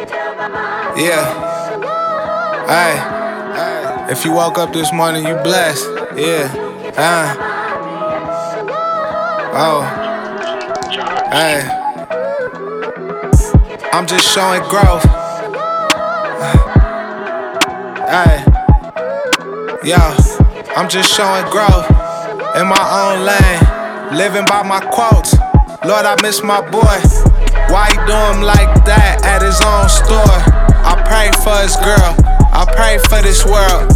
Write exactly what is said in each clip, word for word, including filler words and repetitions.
Yeah. Hey. If you woke up this morning, you blessed. Yeah. Uh. Oh. Hey. I'm just showing growth. Hey. Yo. I'm just showing growth in my own lane. Living by my quotes. Lord, I miss my boy. Why he do him like that at his own store? I pray for his girl, I pray for this world.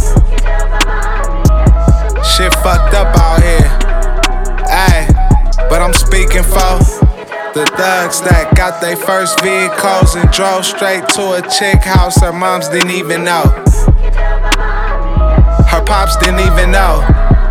Shit fucked up out here, ayy. But I'm speaking for the thugs that got their first vehicles and drove straight to a chick house her moms didn't even know. Her pops didn't even know.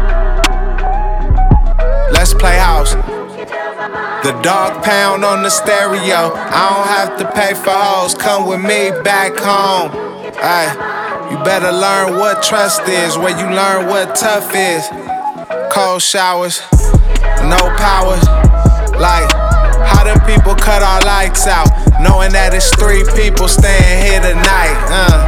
Let's play house. The dog pound on the stereo. I don't have to pay for hoes. Come with me back home. Ay, you better learn what trust is, where you learn what tough is. Cold showers, no powers. Like, how them people cut our lights out, knowing that it's three people staying here tonight. Uh.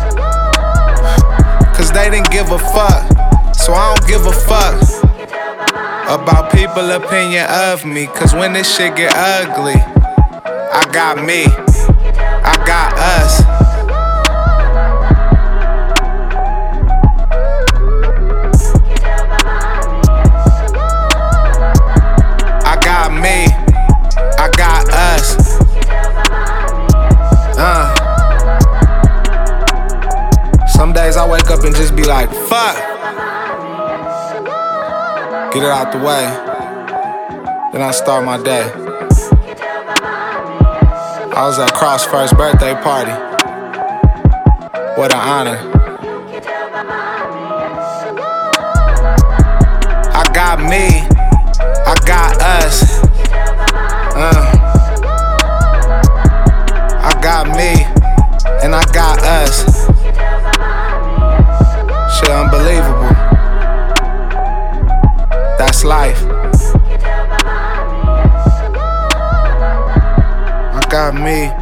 Cause they didn't give a fuck, so I don't give a fuck about people's opinion of me. Cause when this shit get ugly, I got me, I got us. I got me, I got us. Uh. Some days I wake up and just be like, fuck. Get it out the way, then I start my day. I was at Cross' first birthday party. What an honor. I got me, I got us. Uh. I got me, and I got us. Shit unbelievable. That's life. I got me.